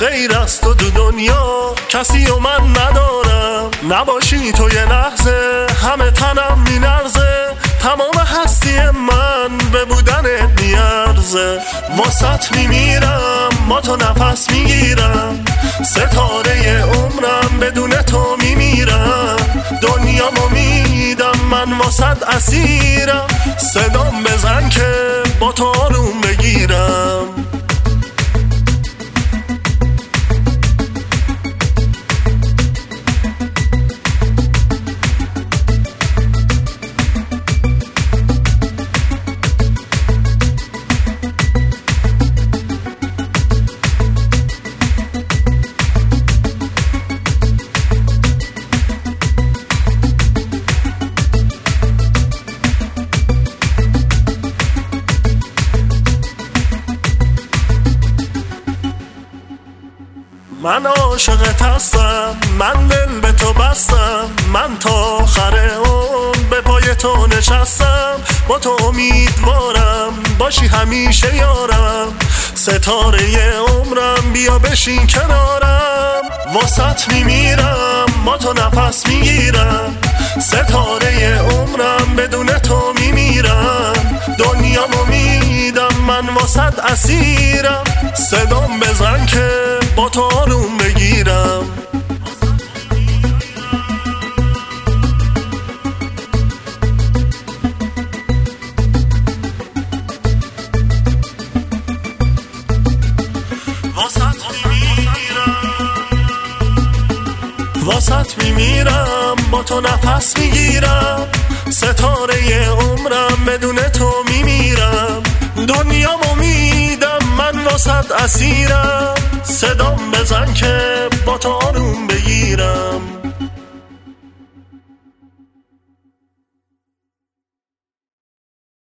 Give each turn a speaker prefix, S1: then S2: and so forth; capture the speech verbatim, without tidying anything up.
S1: غیر از تو دو دنیا کسی و من ندارم. نباشی تو یه لحظه همه تنم می‌لرزه، تمام هستی من به بودنت میارزه. واسط میمیرم با تو نفس میگیرم، ستاره عمرم بدون تو میمیرم. دنیامو میدم من واسط اسیرم، صدام بزن که با تو آروم بگیرم. من عاشقت هستم، من دل به تو بستم، من تا آخر عمر به پای تو نشستم. با تو امیدوارم باشی همیشه یارم، ستاره عمرم بیا بشین کنارم. واسط میمیرم با تو نفس میگیرم، ستاره عمرم بدون تو میمیرم. دنیامو میدم من واسط اسیرم، صدام بزن که با تو آروم بگیرم. واسط میمیرم با تو نفس میگیرم، ستاره عمرم بدون تو میمیرم. دنیامو میدم من واسط اسیرم، صدام بزن که با تو